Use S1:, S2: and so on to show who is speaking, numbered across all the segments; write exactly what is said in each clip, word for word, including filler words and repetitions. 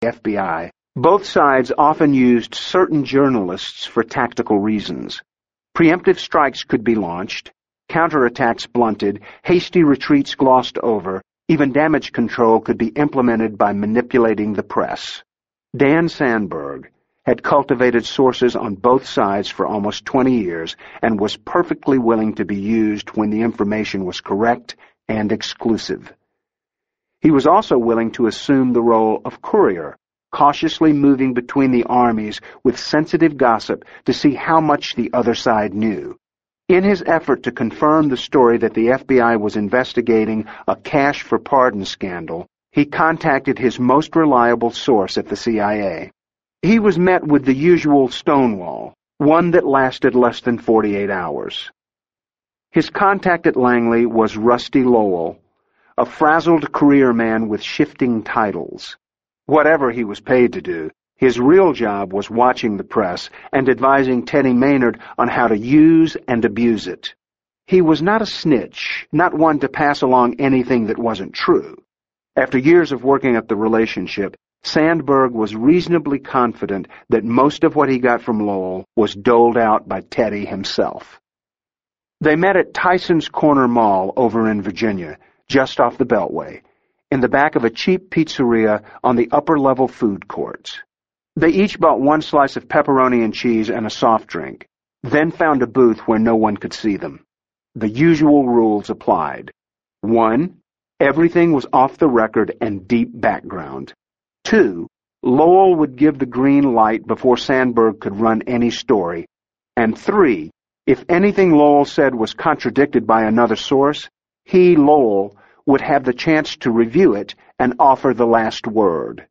S1: F B I, both sides often used certain journalists for tactical reasons. Preemptive strikes could be launched, counterattacks blunted, hasty retreats glossed over, even damage control could be implemented by manipulating the press. Dan Sandberg had cultivated sources on both sides for almost twenty years and was perfectly willing to be used when the information was correct and exclusive. He was also willing to assume the role of courier, cautiously moving between the armies with sensitive gossip to see how much the other side knew. In his effort to confirm the story that the F B I was investigating a cash for pardon scandal, he contacted his most reliable source at the C I A. He was met with the usual stonewall, one that lasted less than forty-eight hours. His contact at Langley was Rusty Lowell, a frazzled career man with shifting titles. Whatever he was paid to do, his real job was watching the press and advising Teddy Maynard on how to use and abuse it. He was not a snitch, not one to pass along anything that wasn't true. After years of working up the relationship, Sandberg was reasonably confident that most of what he got from Lowell was doled out by Teddy himself. They met at Tyson's Corner Mall over in Virginia, just off the Beltway, in the back of a cheap pizzeria on the upper-level food courts. They each bought one slice of pepperoni and cheese and a soft drink, then found a booth where no one could see them. The usual rules applied. One, everything was off the record and deep background. Two, Lowell would give the green light before Sandberg could run any story. And three, if anything Lowell said was contradicted by another source, he, Lowell, would have the chance to review it and offer the last word.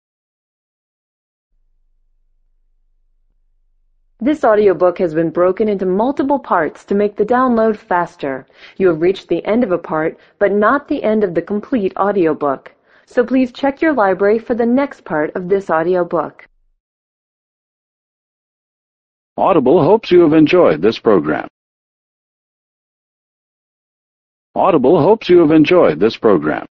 S2: This audiobook has been broken into multiple parts to make the download faster. You have reached the end of a part, but not the end of the complete audiobook. So please check your library for the next part of this audiobook.
S3: Audible hopes you have enjoyed this program. Audible hopes you have enjoyed this program.